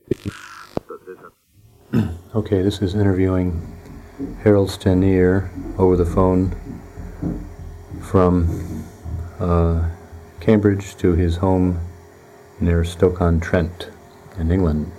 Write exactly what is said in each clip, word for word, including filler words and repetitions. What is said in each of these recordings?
Okay, this is interviewing Harold Stanier over the phone from uh, Cambridge to his home near Stoke-on-Trent in England.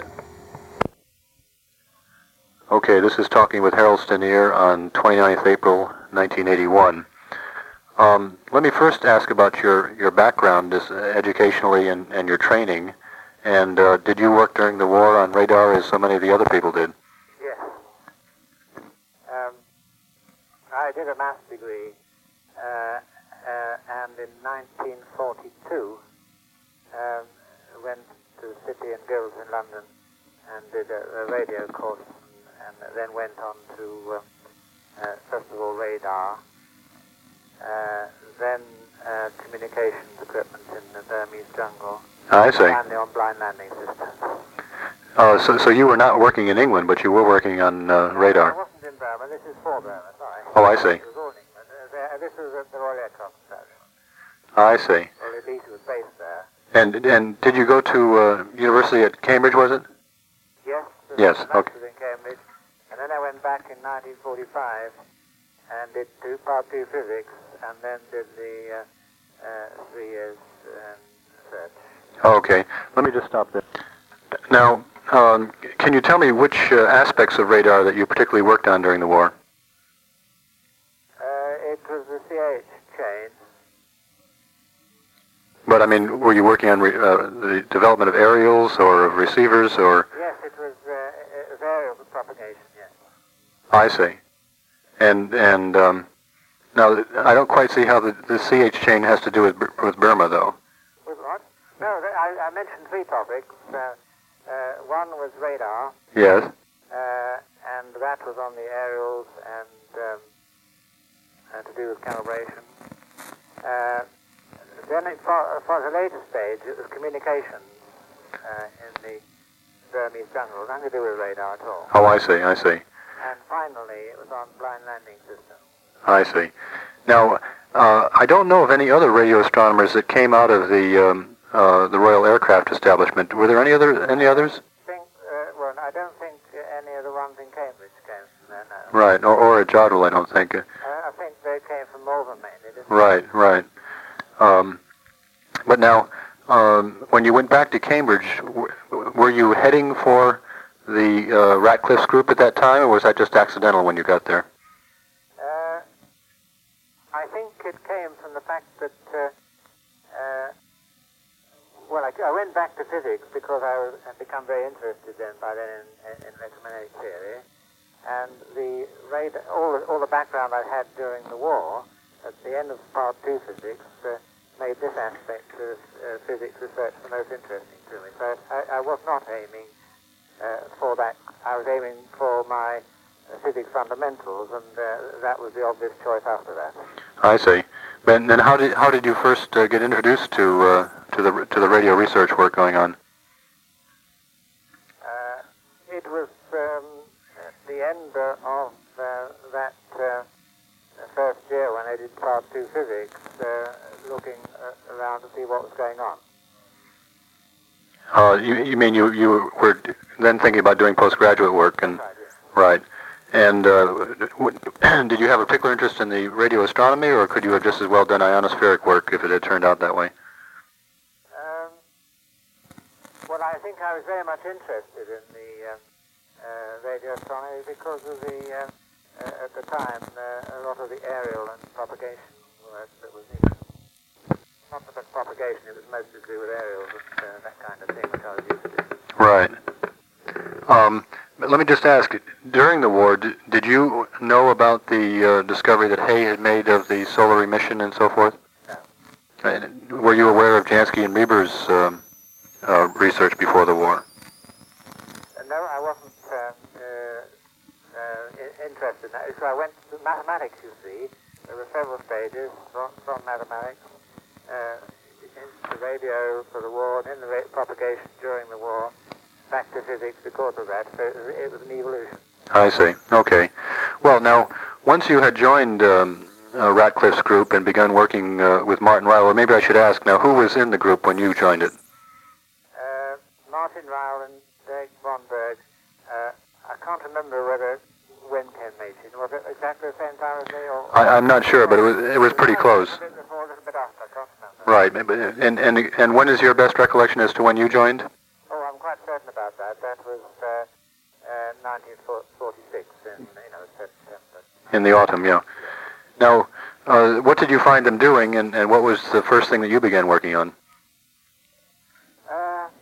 Okay, this is talking with Harold Stanier on twenty-ninth of April, nineteen eighty-one. Um, let me first ask about your, your background as, uh, educationally and, and your training. And uh, did you work during the war on radar as so many of the other people did? Yes. Um, I did a maths degree, uh, uh, and in nineteen forty-two um, went to City and Guilds in London and did a, a radio course, and, and then went on to, uh, uh, first of all, radar, uh, then uh, communications equipment in the Burmese jungle. I see. And on blind landing systems. Uh, so, so you were not working in England, but you were working on uh, radar. I wasn't in Burma. This is for Burma, sorry. Oh, I see. It was all in England. Uh, there, this was at the Royal Aircraft Establishment. I see. Well, at least it was based there. And and did you go to uh, university at Cambridge, was it? Yes. Yes, the okay. in Cambridge. And then I went back in nineteen forty-five and did two, part two physics, and then did the uh, uh, three years um, research. Okay, let me just stop there. Now, um, can you tell me which uh, aspects of radar that you particularly worked on during the war? Uh, it was the C H chain. But, I mean, were you working on re- uh, the development of aerials or of receivers, or? Yes, it was uh, variable propagation, yes. I see. And, and um, now, I don't quite see how the, the C H chain has to do with, with Burma, though. With what? No, I, I mentioned three topics. Uh, uh, one was radar. Yes. Uh, and that was on the aerials and um, uh, to do with calibration. Uh, then it, for, for the later stage, it was communications uh, in the Burmese jungle. Nothing to do with radar at all. Oh, I see, I see. And finally, it was on blind landing systems. I see. Now, uh, I don't know of any other radio astronomers that came out of the um, uh, the Royal Aircraft Establishment. Were there any other any others? Think, uh, well, I don't think any of the ones in Cambridge came from there, no. Right, or, or at Jodrell, I don't think. Uh, I think they came from Malvern mainly, didn't Right, they? right. Um, but now, um, when you went back to Cambridge, w- were you heading for the uh, Ratcliffe's group at that time, or was that just accidental when you got there? Uh, I think it came from the fact that, uh, uh, well, I, I went back to physics because I was, had become very interested then by then in, in electromagnetic theory, and the radar, all, the, all the background I had during the war, at the end of part two physics, uh, made this aspect of uh, physics research the most interesting to me. So I, I was not aiming uh, for that. I was aiming for my uh, physics fundamentals, and uh, that was the obvious choice after that. I see. But then, how did how did you first uh, get introduced to uh, to the to the radio research work going on? Uh, it was um, at the end uh, of uh, that uh, first year when I did part two physics, uh, looking uh, around to see what was going on. Uh, you, you mean you, you were then thinking about doing postgraduate work, and Right, yes. right? And uh, did you have a particular interest in the radio astronomy, or could you have just as well done ionospheric work if it had turned out that way? Um, well, I think I was very much interested in the uh, uh, radio astronomy because of the, uh, uh, at the time, uh, a lot of the aerial and propagation work that was needed. Not so much propagation, it was mostly to do with aerials and uh, that kind of thing, which I was used to. Right. Um, but let me just ask, during the war, did, did you know about the uh, discovery that Hay had made of the solar emission and so forth? No. And were you aware of Jansky and Bieber's um, uh, research before the war? Uh, no, I wasn't uh, uh, uh, interested in that. So I went to mathematics, you see. There were several stages from, from mathematics uh, into radio for the war, and in the ra- propagation during the war, back to physics because of that. So it was, it was an evolution. I see. Okay. Well, now, once you had joined um, uh, Ratcliffe's group and begun working uh, with Martin Ryle, or maybe I should ask now, who was in the group when you joined it? Uh, Martin Ryle and Derek von Berg. Uh, I can't remember whether when Ken Machin. Was it exactly the same time as me? Or, or I, I'm not sure, but it was it was pretty close. A bit before, a little bit after. I can't remember. Right. And and and when is your best recollection as to when you joined? Oh, I'm quite certain about that. That was uh, uh, nineteen forty-six in, you know, September. In the autumn, yeah. Now, uh, what did you find them doing, and, and what was the first thing that you began working on? Uh,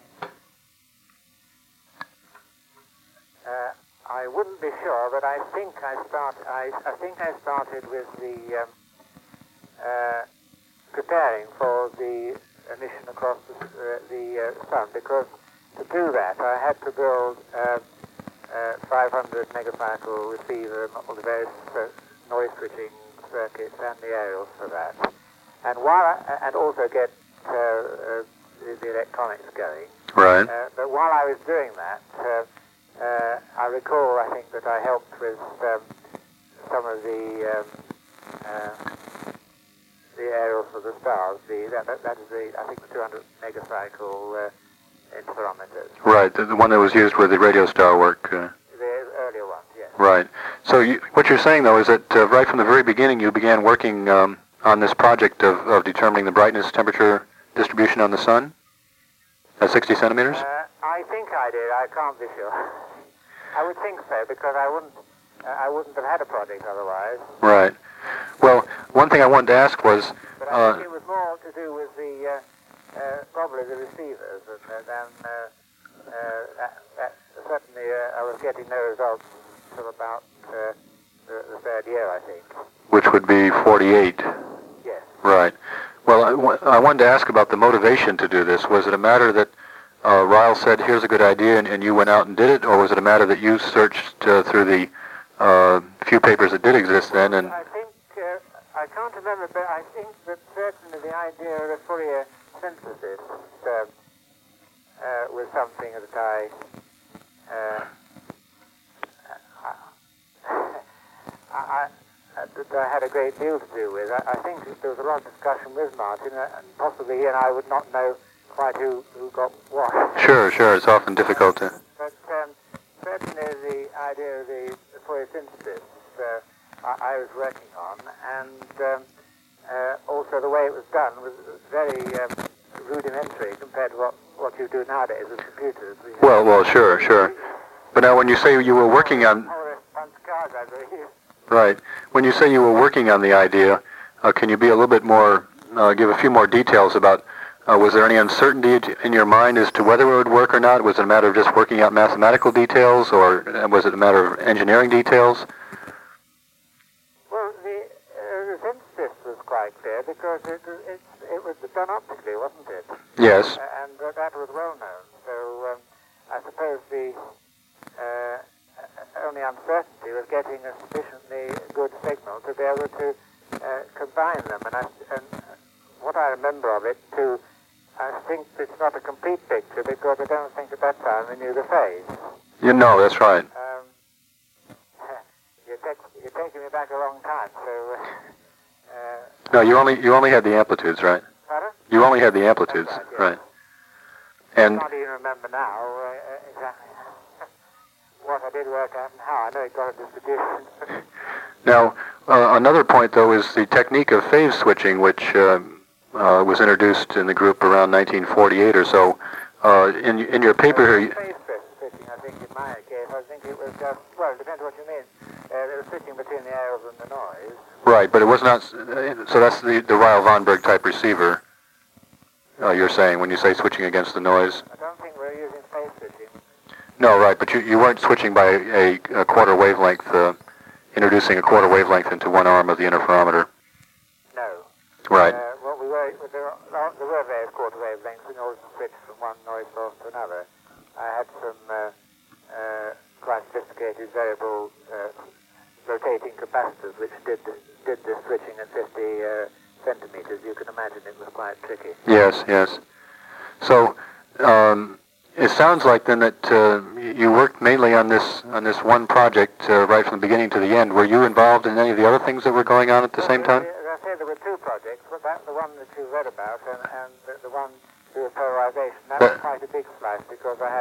uh, I wouldn't be sure, but I think I start. I, I think I started with the um, uh, preparing for the emission across the, uh, the uh, sun, because to do that I had to build uh, uh, five hundred megacycle receiver, all the various uh, noise switching circuits and the aerials for that, and while I, and also get uh, uh, the, the electronics going. Right. Uh, but while I was doing that, uh, uh, I recall I think that I helped with um, some of the um, uh, the aerials for the stars. The that, that, that is the I think the two hundred megacycle uh, interferometers. Right. The, the one that was used with the radio star work. Uh... The earlier ones, yes. Right. So you, what you're saying, though, is that uh, right from the very beginning you began working um, on this project of, of determining the brightness temperature distribution on the sun at sixty centimeters? Uh, I think I did. I can't be sure. I would think so, because I wouldn't uh, I wouldn't have had a project otherwise. Right. Well, one thing I wanted to ask was... But I uh, think it was more to do with the, uh, uh, probably the receivers than, than uh, uh, that, that certainly uh, I was getting no results until about uh, the, the third year, I think. Which would be forty-eight. Yes. Right. Well, I, w- I wanted to ask about the motivation to do this. Was it a matter that uh, Ryle said, here's a good idea, and, and you went out and did it, or was it a matter that you searched uh, through the uh, few papers that did exist then? And I think, uh, I can't remember, but I think that certainly the idea of the Fourier synthesis uh, uh, was something that I, uh, I, I, that I had a great deal to do with. I, I think there was a lot of discussion with Martin, uh, and possibly he and I would not know quite who, who got what. Sure, sure. It's often difficult to... But um, certainly the idea of the, the Fourier synthesis uh, I, I was working on, and um, uh, also the way it was done was very um, rudimentary compared to what, what you do nowadays with computers. We Well, well, sure, sure. But now when you say you were working on... Right. When you say you were working on the idea, uh, can you be a little bit more, uh, give a few more details about, uh, was there any uncertainty in your mind as to whether it would work or not? Was it a matter of just working out mathematical details, or was it a matter of engineering details? Well, the, uh, the synthesis was quite clear because it, it, it was done optically, wasn't it? Yes. Uh, and uh, that was well known. So um, I suppose the uh, only uncertainty was getting a sufficiently good signal to be able to uh, combine them. And, I, and what I remember of it, too, I think it's not a complete picture because I don't think at that time we knew the phase. You know, that's right. Um, you're, take, you're taking me back a long time, so... Uh, no, you only you only had the amplitudes, right? Pardon? You only had the amplitudes, right, yes. right. And I can't even remember now uh, exactly what I did work out and how. I know it got a distribution. Now, uh, another point, though, is the technique of phase switching, which uh, uh, was introduced in the group around nineteen forty-eight or so. Uh, in in your paper here... You... Phase switching, I think, in my case, I think it was just, well, it depends what you mean. Uh, there was switching between the aerials and the noise. Right, but it was not... Uh, so that's the, the Ryle-Vonberg type receiver, uh, you're saying, when you say switching against the noise? I don't think we're using phase switching. No, right, but you, you weren't switching by a, a quarter wavelength, uh, introducing a quarter wavelength into one arm of the interferometer. No. Right. Uh, what we were, there, are, there were various quarter wavelengths in order to switch from one noise source to another. I had some uh, uh, quite sophisticated variable uh, rotating capacitors which did the, did the switching at fifty uh, centimeters. You can imagine it was quite tricky. Yes, yes. So, um, it sounds like then that uh, you worked mainly on this on this one project uh, right from the beginning to the end. Were you involved in any of the other things that were going on at the well, same time? As I say, there were two projects, but that the one that you read about and, and the, the one through polarization, that was quite a big slice because I had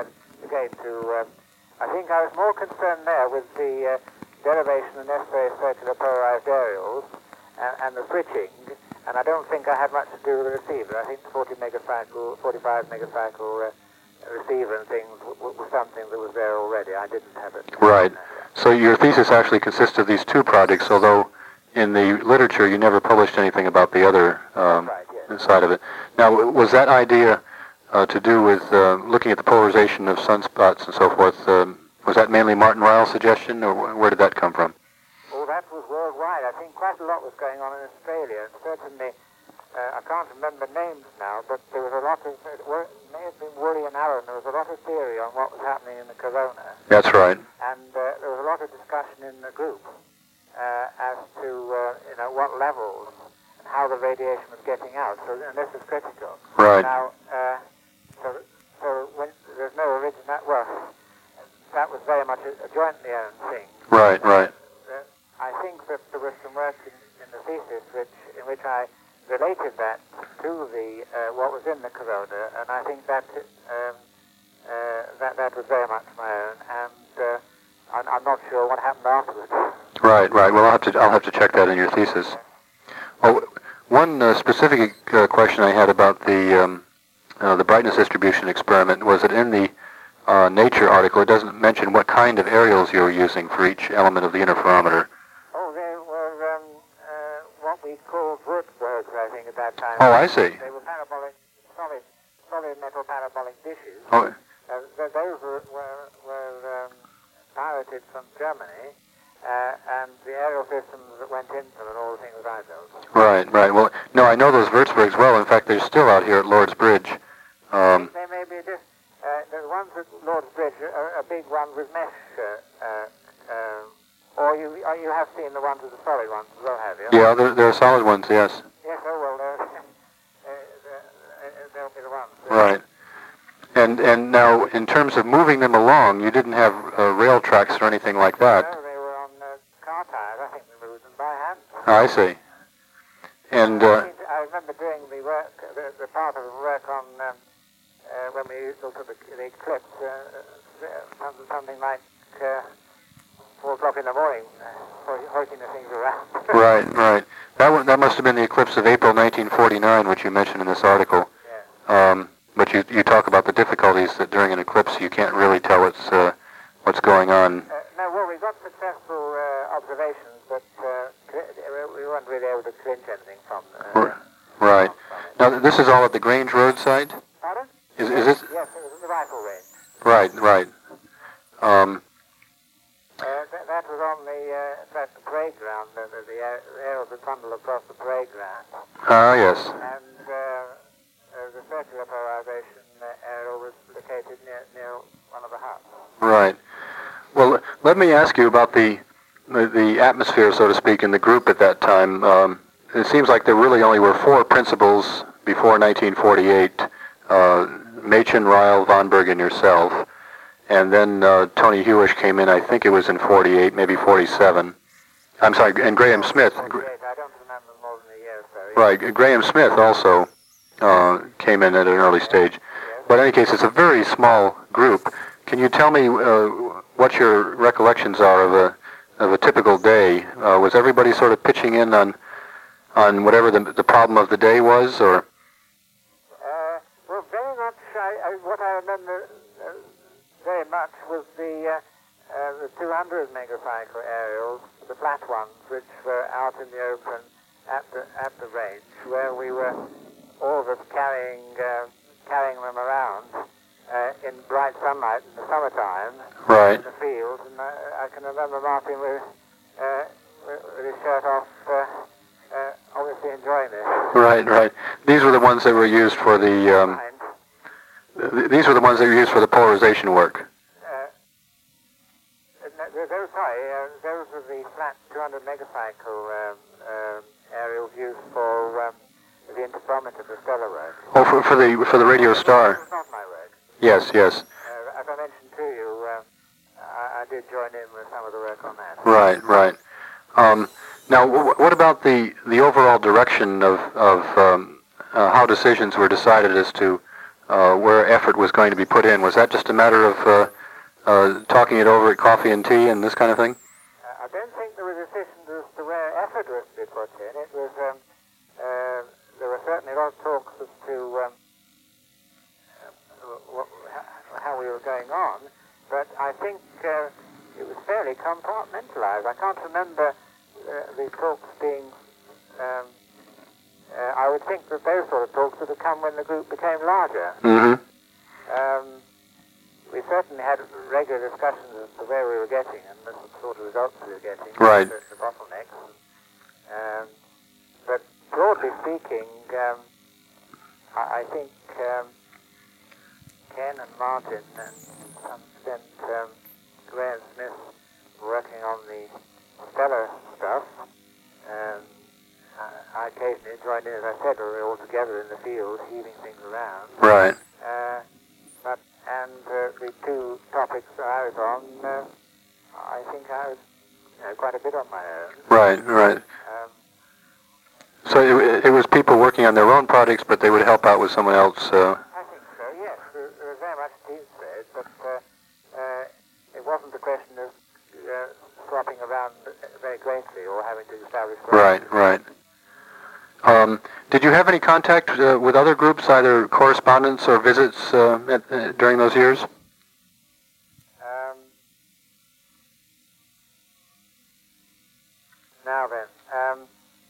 again to, um, I think I was more concerned there with the uh, derivation of necessary circular polarized aerials and, and the switching, and I don't think I had much to do with the receiver. I think the forty megacycle, forty-five megacycle uh, receiver and things w- was something that was there already. I didn't have it. Right. So your thesis actually consists of these two projects, although in the literature you never published anything about the other um, right, yes. side of it. Now, was that idea uh, to do with uh, looking at the polarization of sunspots and so forth, um, was that mainly Martin Ryle's suggestion, or wh- where did that come from? Oh, that was worldwide. I think quite a lot was going on in Australia. Certainly, uh, I can't remember names now, but there was a lot of, it were, may have been Woolley and Allen, there was a lot of theory on what was happening in the corona. That's right. And uh, there was a lot of discussion in the group uh, as to, uh, you know, what levels and how the radiation was getting out. So, and this is critical. Right. Now, uh, so, so when there's no original, well, that was very much a, a jointly owned thing. Right, right. Uh, I think that there was some work in, in the thesis which, in which I related that to the uh, what was in the corona, and I think that um, uh, that that was very much my own, and uh, I'm, I'm not sure what happened afterwards. Right, right. Well, I'll have to I'll have to check that in your thesis. Oh, one uh, specific uh, question I had about the um, uh, the brightness distribution experiment was that in the uh, Nature article it doesn't mention what kind of aerials you were using for each element of the interferometer. Oh, they were um, uh, what we called Würzburgs, I think, at that time. Oh, I see. They were parabolic, solid, solid metal parabolic dishes. Oh. Uh, th- those were were, were um, pirated from Germany, uh, and the aerial systems that went into them and all the things that I built. Right, right. Well, no, I know those Würzburgs well. In fact, they're still out here at Lord's Bridge. Um, they may be just, uh, the ones at Lord's Bridge are, are big ones with mesh, uh, uh, uh, or you or you have seen the ones with the solid ones as well, have you? yeah, they're, they're solid ones, yes. Yes, oh well, uh, uh, uh, they'll be the ones. Right. And and now, in terms of moving them along, you didn't have uh, rail tracks or anything like that. No, they were on uh, car tires. I think we moved them by hand. Oh, I see. And uh, I remember doing the work, the, the part of the work on um, uh, when we looked at the, the eclipse, uh, something like uh, four o'clock in the morning, uh, hoisting the things around. right, right. That one, that must have been the eclipse of April nineteen forty-nine, which you mentioned in this article. Yeah. Um, but you you talk about the difficulties that during an eclipse you can't really tell what's uh, what's going on. Uh, no, well, we got successful uh, observations, but uh, we weren't really able to clinch anything from. Uh, right. Now this is all at the Grange roadside. Pardon? Is yes, is this? Yes, it was in the rifle range. Right, right. Um, Uh, that, that was on the, uh, that the parade ground, the, the, the aerials that trundle across the parade ground. Ah, yes. And uh, uh, the circular polarization uh, aerial was located near, near one of the huts. Right. Well, let me ask you about the, the, the atmosphere, so to speak, in the group at that time. Um, it seems like there really only were four principals before nineteen forty-eight, uh, Machen, Ryle, von Berg, and yourself. And then uh, Tony Hewish came in, I think it was in forty-eight, maybe forty-seven. I'm sorry, and Graham Smith. forty-eight, I don't remember more than a year or so. Right, Graham Smith also uh, came in at an early stage. Yes. But in any case, it's a very small group. Can you tell me uh, what your recollections are of a of a typical day? Uh, was everybody sort of pitching in on on whatever the the problem of the day was, or? Uh, well, very much. I, I, what I remember uh, very much was the uh, uh, the two hundred megacycle aerials, the flat ones, which were out in the open at the at the range, where we were all of us carrying uh, carrying them around uh, in bright sunlight in the summertime, Right. in the field. And uh, I can remember Martin with, uh, with his shirt off, uh, uh, obviously enjoying this. Right, right. These were the ones that were used for the. Um, th- these were the ones that were used for the polarization work. Uh, those, sorry, uh, those were the flat two hundred megacycle um, um, aerials used for um, the interferometer for stellar work. Oh, for, for the for the radio star. It was not my work. Yes, yes. Uh, as I mentioned to you, uh, I, I did join in with some of the work on that. Right, right. Um, now, w- what about the the overall direction of of um, uh, how decisions were decided as to uh, where effort was going to be put in? Was that just a matter of uh, uh, talking it over at coffee and tea and this kind of thing? Uh, I don't think there was a decision as to where effort was to be put in. It was, um, uh, there were certainly a lot of talks as to um, uh, what, how we were going on, but I think uh, it was fairly compartmentalized. I can't remember uh, the talks being... Um, uh, I would think that those sort of talks would have come when the group became larger. Mm-hmm. Um, we certainly had regular discussions as to where we were getting and the sort of results we were getting. Right. The, the bottlenecks. Um, but broadly speaking, um, I, I think um, Ken and Martin and to some extent um, Graham Smith working on the stellar stuff. Um, I, I occasionally joined in, as I said, we were all together in the field, heaving things around. Right. Uh, but and uh, the two topics that I was on, uh, I think I was you know, quite a bit on my own. Right, right. Um, So it, it was people working on their own projects, but they would help out with someone else. Uh... I think so, yes. There, there was very much team spirit, but uh, uh, it wasn't a question of uh, swapping around very greatly or having to establish... Right, right. Um, did you have any contact uh, with other groups, either correspondence or visits uh, at, uh, during those years? Um, now then, um,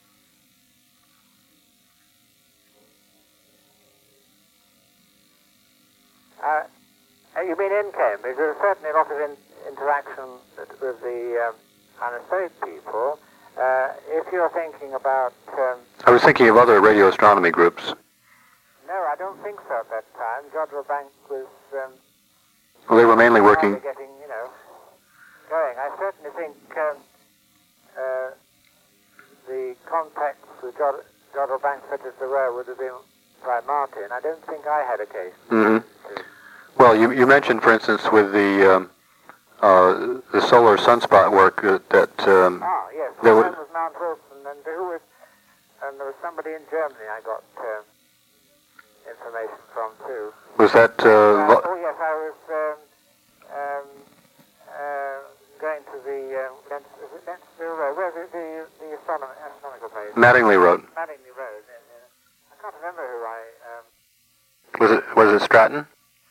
uh, you mean in Cambridge? There was certainly a lot of in, interaction with the um, anesthetic people. Uh, if you're thinking about... Um, I was thinking of other radio astronomy groups. No, I don't think so at that time. Jodrell Bank was... Um, well, they were mainly working... getting, you know, going. I certainly think um, uh, the contacts with Jod- Jodrell Bank, such as there were, would have been by Martin. I don't think I had occasion. Mm-hmm. Well, you, you mentioned, for instance, with the... Um, Uh, the solar sunspot work uh, that... Um, ah, yes. There well, was, was Mount Wilson, and who was... And there was somebody in Germany I got um, information from, too. was that... Uh, Uh, oh, yes, I was um, um, uh, going to the... Uh, Lens, is it Lensfield Road? Where's it, the, the astronom- astronomical place? Mattingly Road. Mattingly Road. Uh, uh, I can't remember who I... Um, Was it was it Stratton?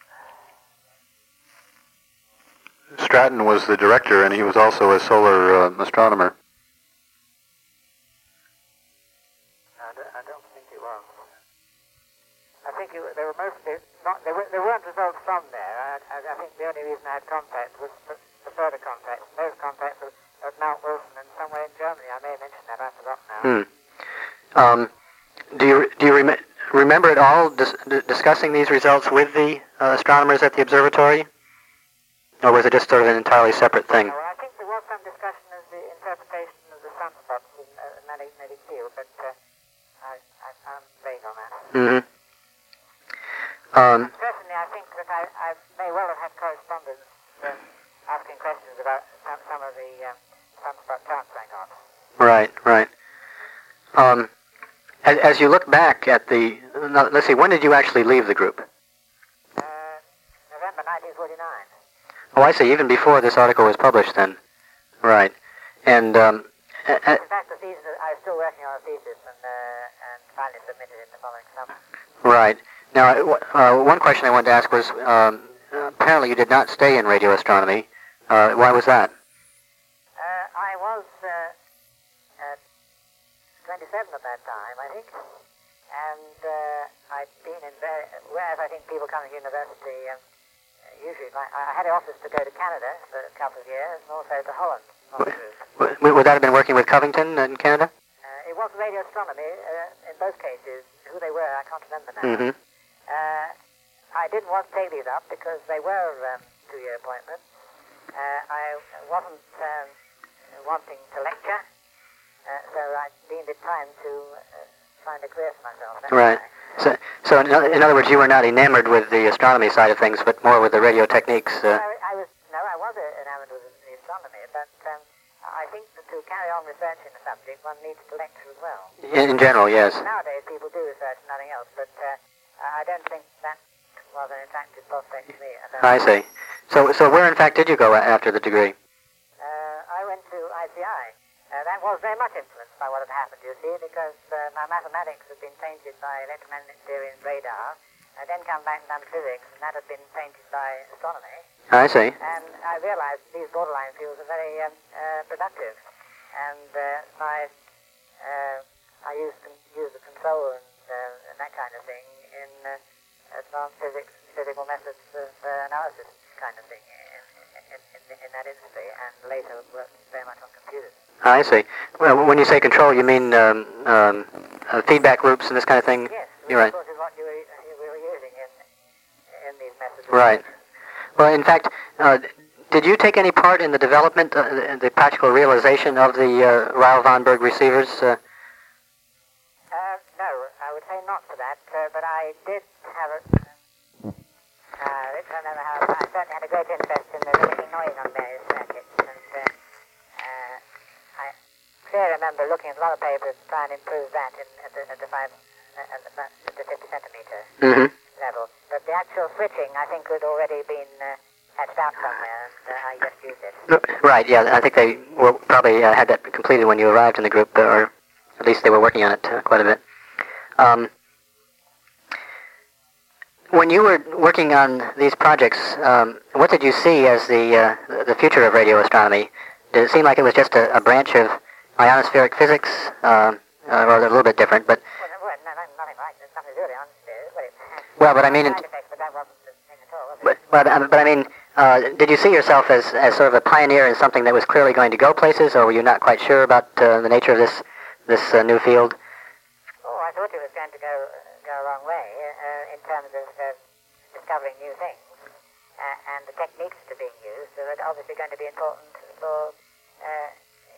Stratton was the director, and he was also a solar uh, astronomer. I don't, I don't think it was. I think it, they were mostly not. They, were, they weren't results from there. I, I, I think the only reason I had contact was the, the further contacts. Those contacts were at Mount Wilson and somewhere in Germany. I may have mentioned that. I forgot now. Hmm. Um, do you do you rem- remember at all dis- d- discussing these results with the uh, astronomers at the observatory? Or was it just sort of an entirely separate thing? Well, I think there was some discussion of the interpretation of the sunspots in uh, magnetic field, but uh, I, I, I'm vague on that. Mm-hmm. Um, Certainly, I think that I, I may well have had correspondence um, asking questions about some, some of the um, sunspot charts I got. right, right. Um, as, as you look back at the... No, let's see, when did you actually leave the group? Uh, November nineteen forty-nine. Oh, I see. Even before this article was published, then. Right. And um, a- a- In fact, the thesis, I was still working on a thesis and, uh, and finally submitted it the following summer. right. Now, uh, one question I wanted to ask was, um, apparently you did not stay in radio astronomy. Uh, why was that? Uh, I was uh, uh, twenty-seven at that time, I think, and uh, I'd been in very, whereas I think people coming to university, um, usually my, I had an office to go to Canada for a couple of years, and also to Holland. W- would that have been working with Covington in Canada? Uh, it was radio astronomy, uh, in both cases. Who they were, I can't remember now. Mm-hmm. Uh, I didn't want to take these up because they were um, two-year appointments. Uh, I wasn't um, wanting to lecture, uh, so I deemed it time to uh, find a career for myself. That's Right. why. So, so in, in other words, you were not enamored with the astronomy side of things, but more with the radio techniques. Uh, I, I was no, I was enamored with the astronomy, but um, I think that to carry on research in the subject, one needs to lecture as well. in, in general, yes. Nowadays, people do research, nothing else, but uh, I don't think that was an attractive prospect to me. I see. So, so where in fact did you go after the degree? Uh, I went to I C I. Uh, that was very much influenced by what had happened, you see, because uh, my mathematics had been tainted by electromagnetic theory and radar. I then come back and done physics, and that had been tainted by astronomy. I see. And I realized these borderline fields are very um, uh, productive. And uh, I, uh, I used, used the control and, uh, and that kind of thing in uh, advanced physics, physical methods of uh, analysis kind of thing in, in, in, in that industry, and later worked very much on computers. I see. Well, when you say control, you mean um, um, uh, feedback loops and this kind of thing? Yes, You're right. Of course, is what you were, you were using in, in these methods. Right. Well, in fact, uh, did you take any part in the development, uh, the, the practical realization of the uh, Ryle von Berg receivers? Uh? Uh, no, I would say not for that, uh, but I did have a... Uh, I don't know how... I certainly had a great interest in the limiting noise on various circuits, and uh, uh, I clearly remember looking at a lot of papers to try and improve that in, at, the, at the five... Uh, at the, at the fifty centimeter Mm-hmm. level. But the actual switching, I think, had already been uh, hatched out somewhere, and uh, I just used it. Right, yeah, I think they were, probably uh, had that completed when you arrived in the group, uh, or at least they were working on it uh, quite a bit. Um, when you were working on these projects, um, what did you see as the uh, the future of radio astronomy? Did it seem like it was just a, a branch of ionospheric physics, uh, uh, or a little bit different? But Well, no, well, no, no, nothing like that. Nothing to do with it, honestly. But it, well, but I mean, side effects, but that wasn't the thing at all, was it? but but, um, but I mean, uh, did you see yourself as as sort of a pioneer in something that was clearly going to go places, or were you not quite sure about uh, the nature of this this uh, new field? Oh, I thought it was going to go go a long way uh, in terms of uh, discovering new things, uh, and the techniques that are being used are obviously going to be important for uh,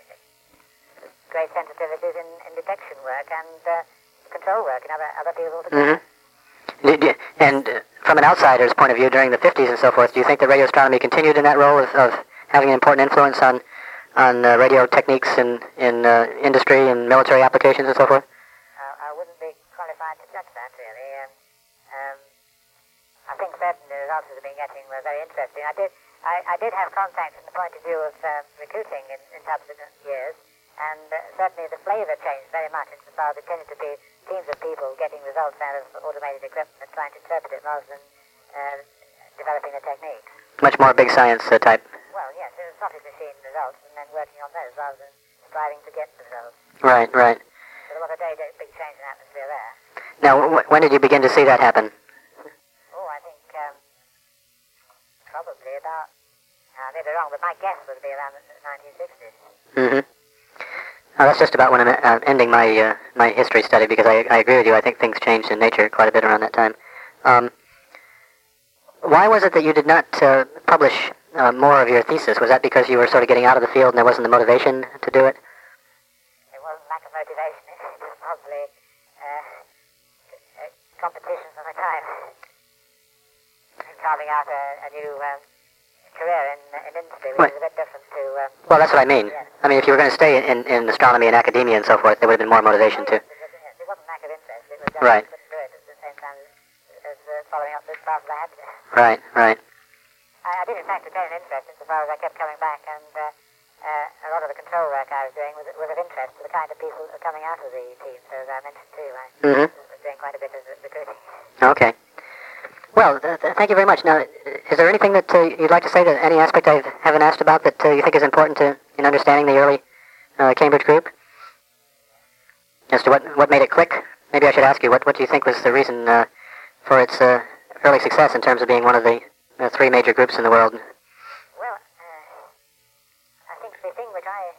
great sensitivities in, in detection work and uh, control work in other other fields altogether. Mm-hmm. Did you, and uh, from an outsider's point of view, during the fifties and so forth, do you think that radio astronomy continued in that role of, of having an important influence on on uh, radio techniques in in uh, industry and military applications and so forth? I wouldn't be qualified to judge that, really. Um, um, I think certainly the results that have been getting were very interesting. I did, I, I did have contact from the point of view of um, recruiting in, in subsequent years, and uh, certainly the flavour changed very much insofar as it tended to be teams of people getting results out of automated equipment and trying to interpret it rather than uh, developing the techniques. Much more big science uh, type. Well, yes, it was sausage machine results and then working on those rather than striving to get the results. Right, right. So there was a very big change in atmosphere there. Now, w- when did you begin to see that happen? Oh, I think um, probably about, I may be wrong, but my guess would be around the nineteen sixties. Mm-hmm. Now, that's just about when I'm uh, ending my uh, my history study, because I, I agree with you. I think things changed in nature quite a bit around that time. Um, why was it that you did not uh, publish uh, more of your thesis? Was that because you were sort of getting out of the field and there wasn't the motivation to do it? It wasn't lack of motivation. It was probably uh, competition for the time. Carving out a, a new um, career in, in industry, which Right. is a bit different to... Um, Well, that's what I mean. Yes. I mean, if you were going to stay in, in astronomy and academia and so forth, there would have been more motivation oh, too. yes, it, was, yes, it wasn't lack of interest. It was just Right. I couldn't do it at the same time as, as uh, following up this path that I had to. Right, right. I, I did, in fact, retain an interest insofar as I kept coming back, and uh, uh, a lot of the control work I was doing was, was of interest to the kind of people that were coming out of the team. So as I mentioned too, I Mm-hmm. was doing quite a bit of recruiting. Okay. Well, th- th- thank you very much. Now, is there anything that uh, you'd like to say, that any aspect I haven't asked about that uh, you think is important to in understanding the early uh, Cambridge group? As to what, what made it click? Maybe I should ask you, what, what do you think was the reason uh, for its uh, early success in terms of being one of the uh, three major groups in the world? Well, uh, I think the thing which I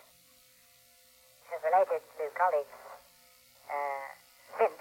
have related to colleagues uh, since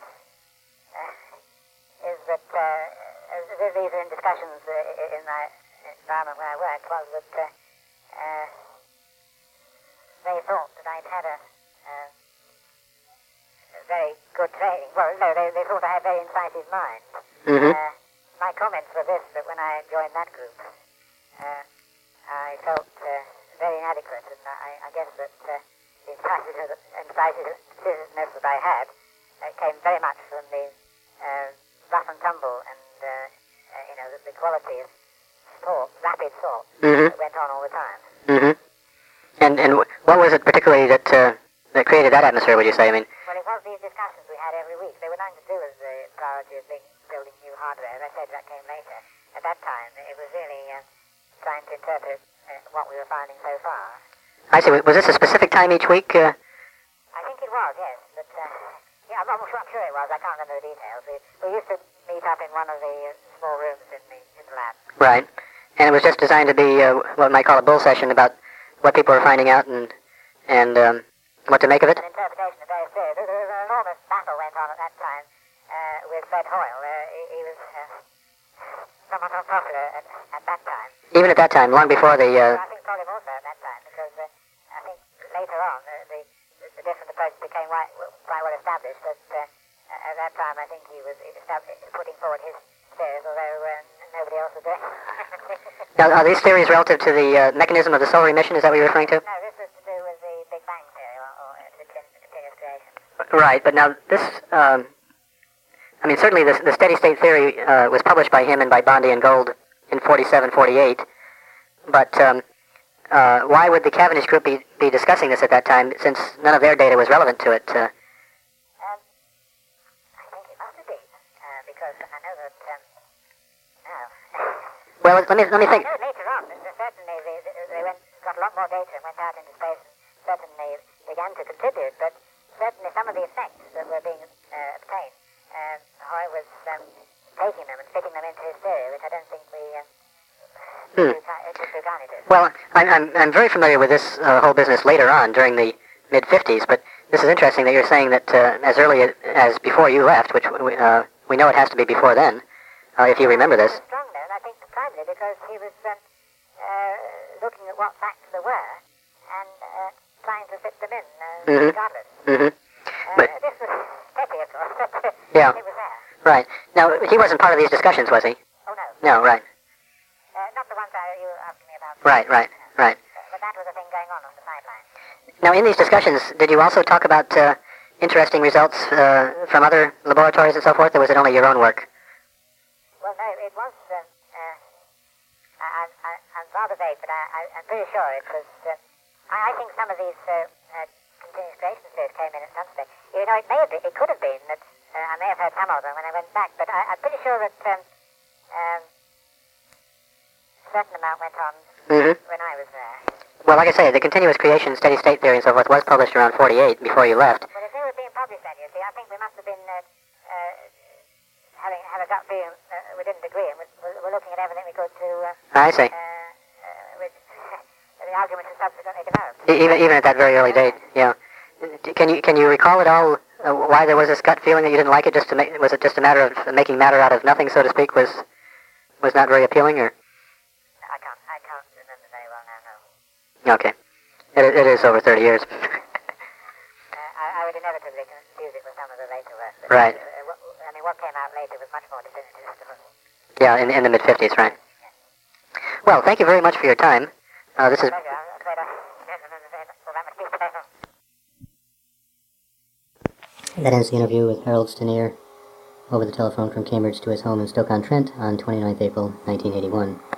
uh, is that uh, uh, these are in discussions uh, in my environment where I work, was that uh, uh, they thought that I'd had a, uh, a very good training. Well, no, they, they thought I had a very incisive mind. Mm-hmm. Uh, my comments were this, that when I joined that group, uh, I felt uh, very inadequate, and I, I guess that uh, the incisiveness incisiveness that I had uh, came very much from the uh, rough and tumble and uh, uh, the quality of thought, rapid thought, Mm-hmm. that went on all the time. Mm-hmm. And and wh- what was it particularly that uh, that created that atmosphere, would you say? I mean, Well, it was these discussions we had every week. They were nothing to do with the priority of being, building new hardware. As I said, that came later. At that time, it was really uh, trying to interpret uh, what we were finding so far. I see. Was this a specific time each week? Uh, I think it was, yes. But, uh, yeah, I'm, I'm sure it was. I can't remember the details. We, we used to meet up in one of the uh, small rooms in the, in the lab. right. And it was just designed to be uh, what we might call a bull session about what people were finding out and and um, what to make of it. An interpretation of various theories. There was an enormous battle went on at that time uh, with Fred Hoyle. Uh, he, he was uh, somewhat unpopular at, at that time. Even at that time, long before the... Uh, I think probably more so at that time, because uh, I think later on uh, the, the different approaches became quite, quite well established. But uh, at that time, I think he was putting forward his theories, although uh, nobody else was doing it. now, are these theories relative to the uh, mechanism of the solar emission? Is that what you're referring to? No, this was to do with the Big Bang theory, or, or uh, the continuous creation. Right, but now this... Um, I mean, certainly the, the steady-state theory uh, was published by him and by Bondi and Gold in forty-seven, forty-eight. But um, uh, why would the Cavendish group be, be discussing this at that time, since none of their data was relevant to it? Uh, Um, I think it must have been, uh, because I know that, um, no. well, let me let me think. I know later on, that certainly they, they went, got a lot more data and went out into space and certainly began to contribute, but certainly some of the effects that were being uh, obtained, uh, Hoy was um, taking them and fitting them into his theory, which I don't think we uh, Hmm. disregarded. Well, I'm, I'm, I'm very familiar with this uh, whole business later on, during the mid-fifties, but this is interesting that you're saying that uh, as early as before you left, which we, uh, we know it has to be before then, uh, if you remember this. He was strong there, and I think primarily because he was um, uh, looking at what facts there were and uh, trying to fit them in, uh, Mhm. regardless. Mm-hmm. Uh, But- this was petty, of course, but uh, Yeah. it was there. Right. Now, he wasn't part of these discussions, was he? Oh, no. No, right. Uh, not the ones I, you were asking me about. Right, right, right. But that was a thing going on on the sideline. Now, in these discussions, did you also talk about uh, interesting results uh, from other laboratories and so forth, or was it only your own work? Well, no, it was. Um, uh, I, I, I, I'm rather vague, but I, I, I'm pretty sure it was. Uh, I, I think some of these uh, uh, continuous creation theories came in at some stage. You know, it may have been, it could have been that uh, I may have heard some of them when I went back, but I, I'm pretty sure that um, um, a certain amount went on Mm-hmm. when I was there. Well, like I say, the continuous creation, steady state theory and so forth was published around forty-eight before you left. Well, if they were being published then, you see, I think we must have been uh, uh, having have a gut feeling uh, we didn't agree, and we're, we're looking at everything we could to. Uh, I see. uh, uh, which the argument is subsequently developed. E- Even even at that very early date, yeah. D- Can you can you recall at all uh, why there was this gut feeling that you didn't like it? Just to make was it just a matter of making matter out of nothing, so to speak? Was was not very appealing, or I can't, I can't remember very well now, no. okay? It, it is over thirty years. Uh, I, I would inevitably confuse it with some of the later work. But, Right. Uh, what, I mean, what came out later was much more definitive. Yeah, in in the mid fifties, right? Well, thank you very much for your time. Uh, this is. Pleasure. I'm afraid I don't remember very much, well, that much detail. That ends the interview with Harold Stanier over the telephone from Cambridge to his home in Stoke-on-Trent on twenty-ninth April nineteen eighty-one.